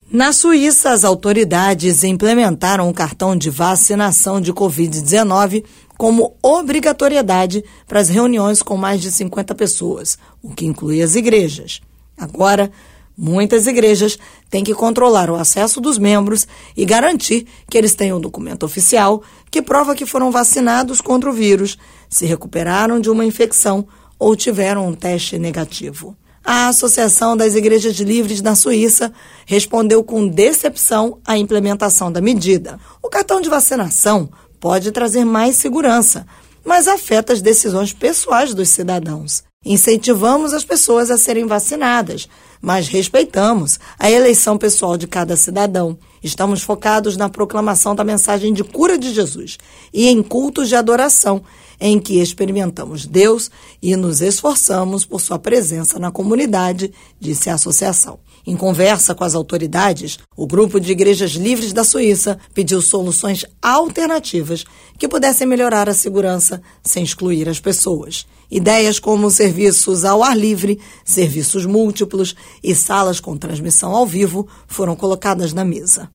Na Suíça, as autoridades implementaram o cartão de vacinação de Covid-19 como obrigatoriedade para as reuniões com mais de 50 pessoas, o que inclui as igrejas. Agora, muitas igrejas têm que controlar o acesso dos membros e garantir que eles tenham um documento oficial que prova que foram vacinados contra o vírus, se recuperaram de uma infecção ou tiveram um teste negativo. A Associação das Igrejas Livres na Suíça respondeu com decepção à implementação da medida. O cartão de vacinação pode trazer mais segurança, mas afeta as decisões pessoais dos cidadãos. Incentivamos as pessoas a serem vacinadas, mas respeitamos a eleição pessoal de cada cidadão. Estamos focados na proclamação da mensagem de cura de Jesus e em cultos de adoração, em que experimentamos Deus e nos esforçamos por sua presença na comunidade, disse a associação. Em conversa com as autoridades, o grupo de igrejas livres da Suíça pediu soluções alternativas que pudessem melhorar a segurança sem excluir as pessoas. Ideias como serviços ao ar livre, serviços múltiplos e salas com transmissão ao vivo foram colocadas na mesa.